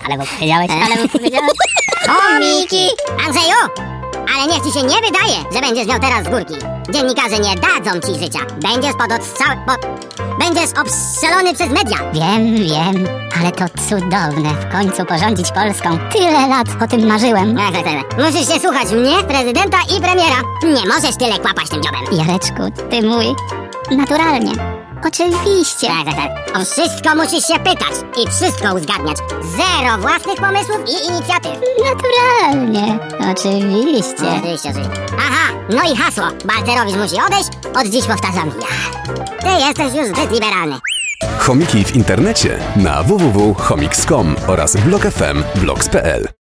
Ale mu powiedziałeś, Chomiki! Andrzeju! Ale niech ci się nie wydaje, że będziesz miał teraz z górki. Dziennikarze nie dadzą ci życia. Będziesz pod odstrzał... Będziesz obstrzelony przez media. Wiem, ale to cudowne. W końcu porządzić Polską. Tyle lat o tym marzyłem. Tak. Musisz się słuchać mnie, prezydenta i premiera. Nie możesz tyle kłapać tym dziobem. Jareczku, ty mój. Naturalnie. Oczywiście. Tak. O wszystko musisz się pytać i wszystko uzgadniać. Zero własnych pomysłów i inicjatyw. Naturalnie. Oczywiście. Oczywiście. Aha, no i hasło. Balcerowicz musi odejść. Od dziś powtarzam ja. Ty jesteś już zbyt liberalny. Chomiki w internecie na www.chomiks.com oraz blog.fm, blogs.pl.